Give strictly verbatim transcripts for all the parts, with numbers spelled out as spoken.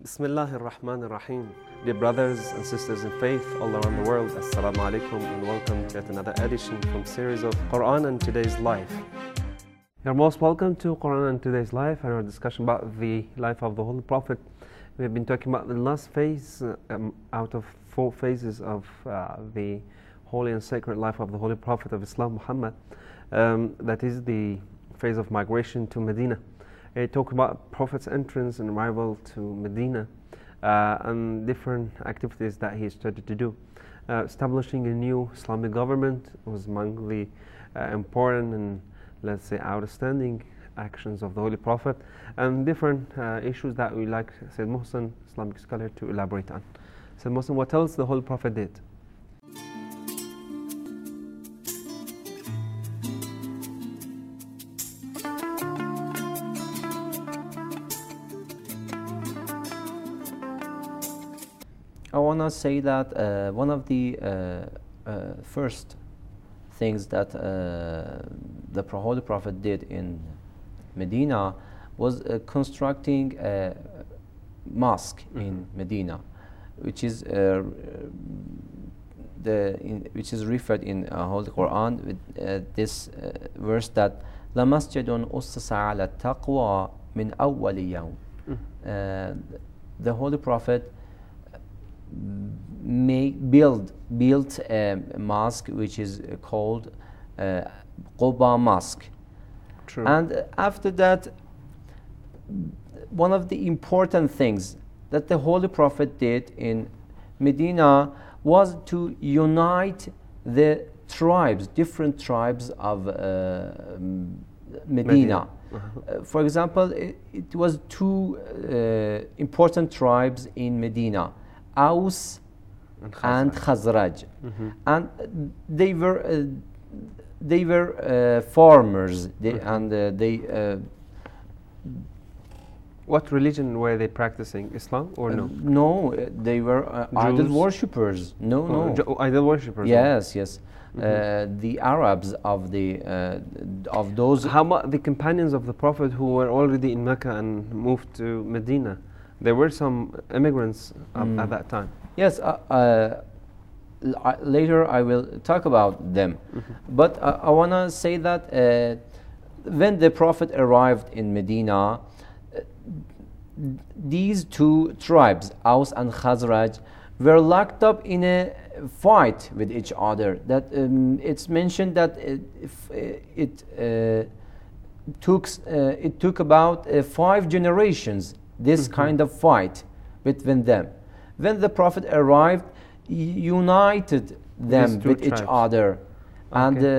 Bismillah ar-Rahman ar-Rahim. Dear brothers and sisters in faith all around the world, Assalamu alaikum and welcome to yet another edition from series of Quran and Today's Life. You're most welcome to Quran and Today's Life and our discussion about the life of the Holy Prophet. We have been talking about the last phase um, out of four phases of uh, the holy and sacred life of the Holy Prophet of Islam, Muhammad. Um, that is the phase of migration to Medina. It talked about Prophet's entrance and arrival to Medina uh, and different activities that he started to do. Uh, establishing a new Islamic government was among the uh, important and, let's say, outstanding actions of the Holy Prophet, and different uh, issues that we like Sayyid Muhsin, Islamic scholar, to elaborate on. Sayyid Muhsin, what else the Holy Prophet did? I want to say that uh, one of the uh, uh, first things that uh, the Holy Prophet did in Medina was uh, constructing a mosque mm-hmm. in Medina, which is uh, the in, which is referred in uh, Holy Quran with uh, this uh, verse that la masjidun ussisa ala taqwa min awwali yawm. The Holy Prophet make build built a mosque which is called uh, Quba Mosque. True. And after that, one of the important things that the Holy Prophet did in Medina was to unite the tribes, different tribes of uh, Medina. Medina. Uh, for example, it, it was two uh, important tribes in Medina, Aus and Khazraj, and Khazraj. Mm-hmm. And they were uh, they were uh, farmers, they, Mm-hmm. and uh, they. Uh, What religion were they practicing? Islam or no? Uh, no, uh, they were uh, idol worshippers. No, Oh, no. jo- idol worshippers. Yes, yes. Mhm. Uh, the Arabs of the uh, of those. How about the companions of the Prophet who were already in Mecca and moved to Medina? There were some immigrants uh, Mm. at that time. Yes. Uh, uh, l- I- later I will talk about them, Mhm. but uh, I want to say that uh, when the Prophet arrived in Medina, these two tribes, Aus and Khazraj, were locked up in a fight with each other. That um, it's mentioned that it, if, uh, it uh, took uh, it took about uh, five generations this Mhm. kind of fight between them. When the Prophet arrived, he united them These two with each tribes. other, and uh,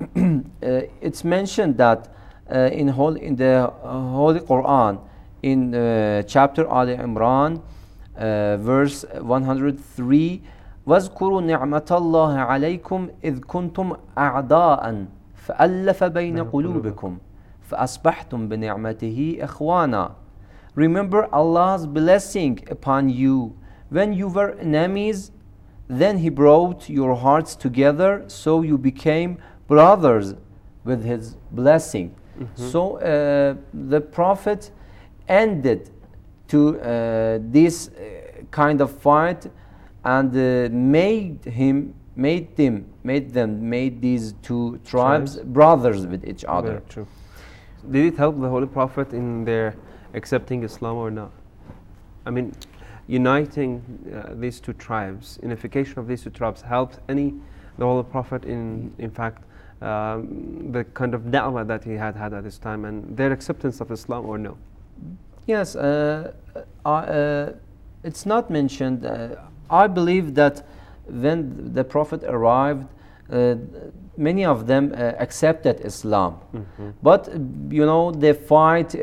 uh, it's mentioned that uh, in whole in the uh, Holy Quran, in uh, chapter Ali Imran, uh, verse one hundred three, واذكروا نعمة الله عليكم إذ كنتم أعداء فألف بين قلوبكم فأصبحتم بنعمته إخوانا. Remember Allah's blessing upon you when you were enemies, then He brought your hearts together, so you became brothers with His blessing. Mhm. So uh, the Prophet ended to uh, this uh, kind of fight and uh, made him made them made them made these two tribes, Tribes. brothers with each other. Very true. Did it help the Holy Prophet in their accepting Islam or not? I mean, uniting uh, these two tribes, unification of these two tribes helped any the Holy Prophet in in fact um, the kind of da'wah that he had had at this time and their acceptance of Islam or no? Yes, uh, uh, uh, it's not mentioned. Uh, I believe that when the Prophet arrived, uh, many of them uh, accepted Islam. Mhm. But, uh, you know, the fight uh,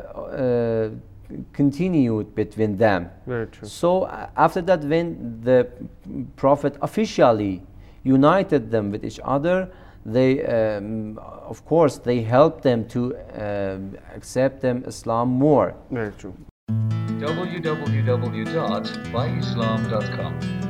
uh, continued between them. Very true. So uh, after that, when the Prophet officially united them with each other, they, um, of course, they helped them to um, accept them Islam more. Very true. w w w dot by islam dot com